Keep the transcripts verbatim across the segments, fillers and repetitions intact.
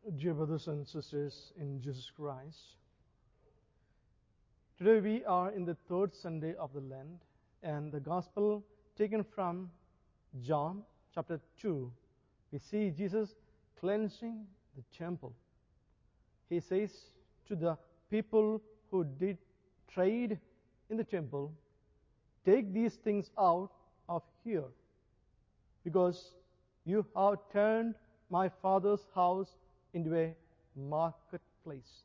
Dear brothers and sisters in Jesus Christ, today we are in the third Sunday of the Lent, and the Gospel taken from John chapter two. We see Jesus cleansing the temple. He says to the people who did trade in the temple, "Take these things out of here, because you have turned my Father's house into a marketplace."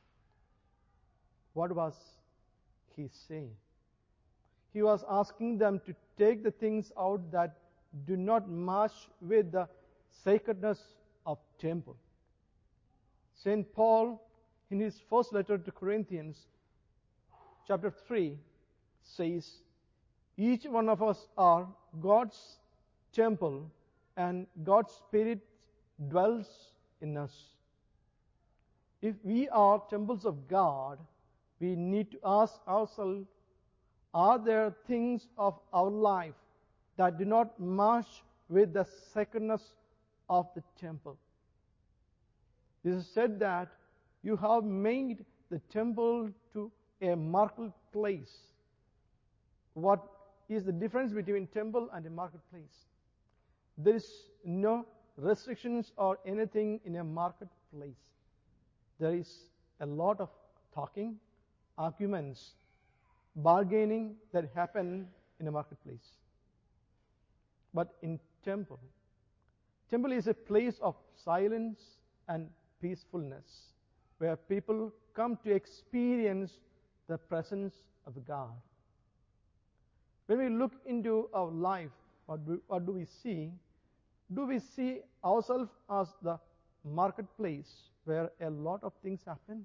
What was he saying? He was asking them to take the things out that do not match with the sacredness of temple. Saint Paul, in his first letter to Corinthians, chapter three, says, "Each one of us are God's temple, and God's Spirit dwells in us." If we are temples of God, we need to ask ourselves, are there things of our life that do not match with the sacredness of the temple? It is said that you have made the temple to a marketplace. What is the difference between temple and a marketplace? There is no restrictions or anything in a marketplace. There is a lot of talking, arguments, bargaining that happen in a marketplace. But in temple, temple is a place of silence and peacefulness, where people come to experience the presence of God. When we look into our life, what do, what do we see? Do we see ourselves as the marketplace where a lot of things happen?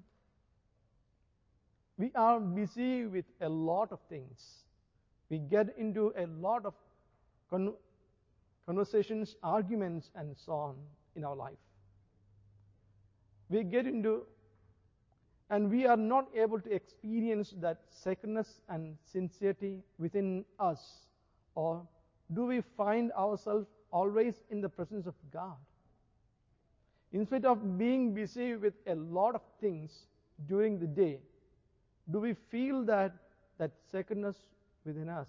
We are busy with a lot of things. We get into a lot of con- conversations, arguments, and so on in our life. We get into, and we are not able to experience that sacredness and sincerity within us. Or do we find ourselves always in the presence of God? Instead of being busy with a lot of things during the day, do we feel that that sacredness within us?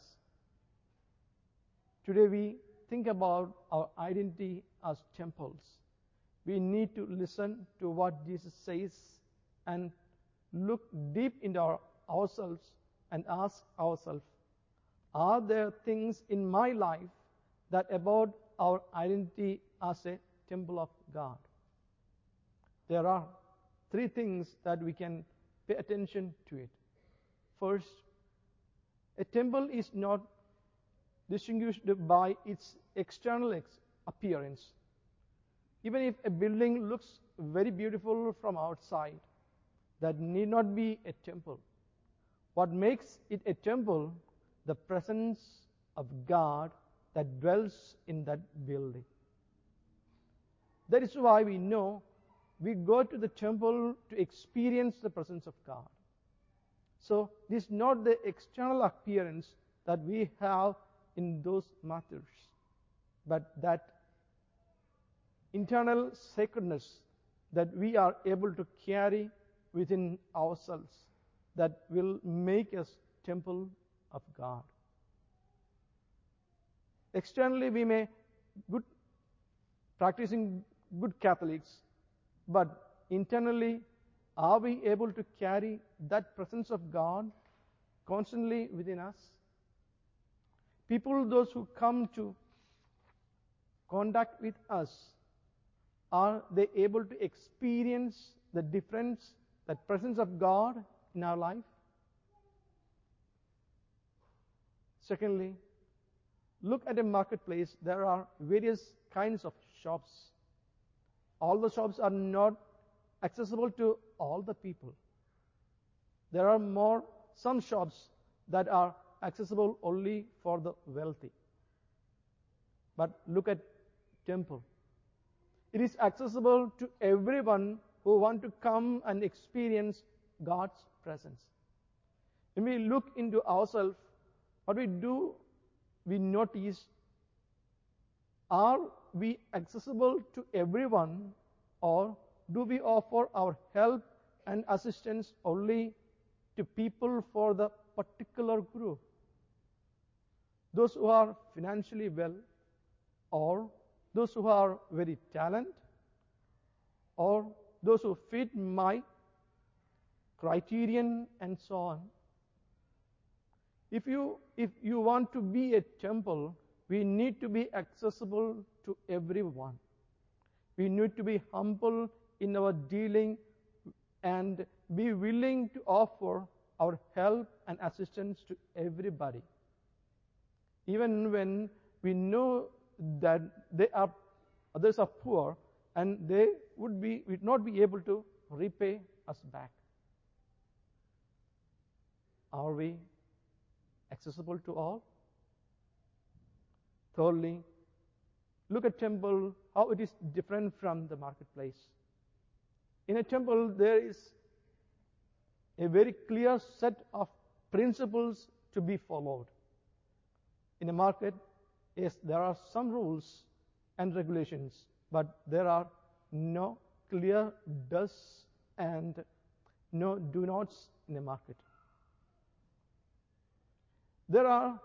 Today we think about our identity as temples. We need to listen to what Jesus says and look deep into our, ourselves and ask ourselves, are there things in my life that about our identity as a temple of God? There are three things that we can pay attention to it. First, a temple is not distinguished by its external ex- appearance. Even if a building looks very beautiful from outside, that need not be a temple. What makes it a temple? The presence of God that dwells in that building. That is why we know we go to the temple to experience the presence of God. So this is not the external appearance that we have in those matters, but that internal sacredness that we are able to carry within ourselves that will make us temple of God. Externally we may good practicing good Catholics, but internally, are we able to carry that presence of God constantly within us? People, those who come to contact with us, are they able to experience the difference, that presence of God in our life? Secondly, look at a marketplace. There are various kinds of shops. All the shops are not accessible to all the people. There are more, some shops that are accessible only for the wealthy. But look at temple. It is accessible to everyone who want to come and experience God's presence. When we look into ourselves, what we do, we notice, are we accessible to everyone, or do we offer our help and assistance only to people for the particular group? Those who are financially well, or those who are very talented, or those who fit my criterion, and so on. If you, if you want to be a temple, we need to be accessible to everyone. We need to be humble in our dealing and be willing to offer our help and assistance to everybody. Even when we know that they are, others are poor, and they would be would not be able to repay us back. Are we accessible to all? Thirdly, look at temple, how it is different from the marketplace. In a temple, there is a very clear set of principles to be followed. In a market, yes, there are some rules and regulations, but there are no clear does and no do nots in a market. There are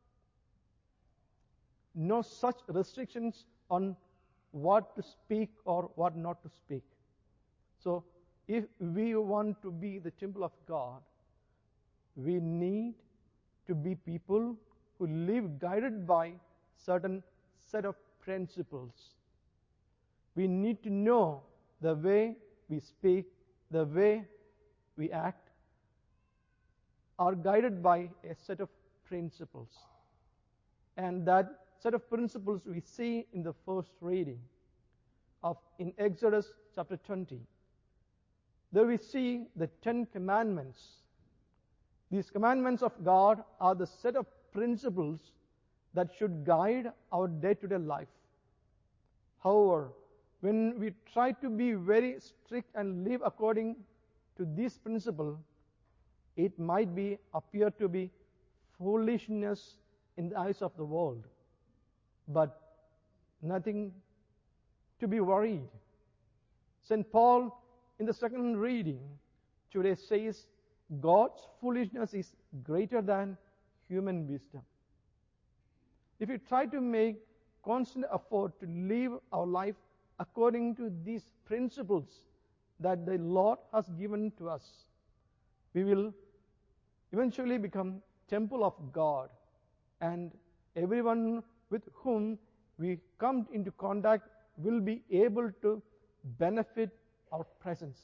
no such restrictions on what to speak or what not to speak. So, if we want to be the temple of God, we need to be people who live guided by certain set of principles. We need to know the way we speak, the way we act, are guided by a set of principles. And that set of principles we see in the first reading of in Exodus chapter twenty. There we see the Ten Commandments. These commandments of God are the set of principles that should guide our day-to-day life. However, when we try to be very strict and live according to this principle, it might be appear to be foolishness in the eyes of the world. But nothing to be worried. Saint Paul in the second reading today says, God's foolishness is greater than human wisdom. If we try to make constant effort to live our life according to these principles that the Lord has given to us, we will eventually become temple of God, and everyone with whom we come into contact will be able to benefit our presence.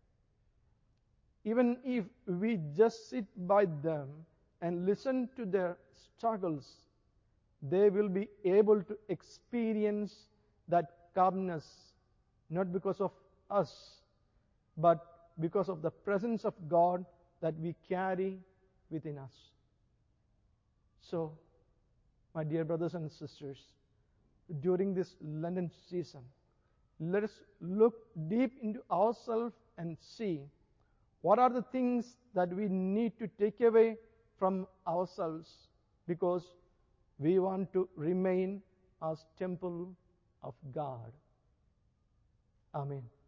Even if we just sit by them and listen to their struggles, they will be able to experience that calmness, not because of us, but because of the presence of God that we carry within us. So, my dear brothers and sisters, during this Lenten season, let us look deep into ourselves and see what are the things that we need to take away from ourselves, because we want to remain as temple of God. Amen.